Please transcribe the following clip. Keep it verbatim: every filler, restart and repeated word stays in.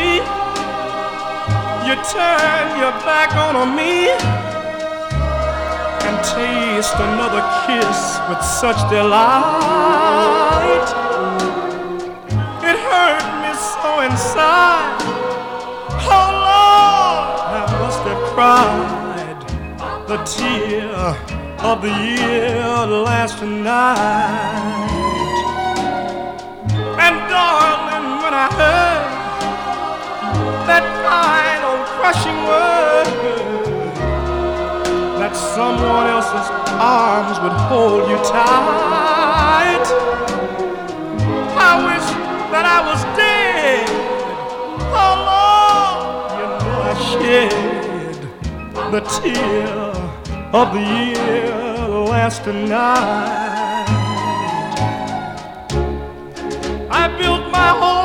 see, you turn your back on me and taste another kiss with such delight. It hurt me so inside. Oh Lord, I must have cried the tear of the year last night. And darling, when I heard that final crushing word, that someone else's arms would hold you tight, I wish that I was dead. Oh Lord, you know I shed the tear of the year last night. I built my home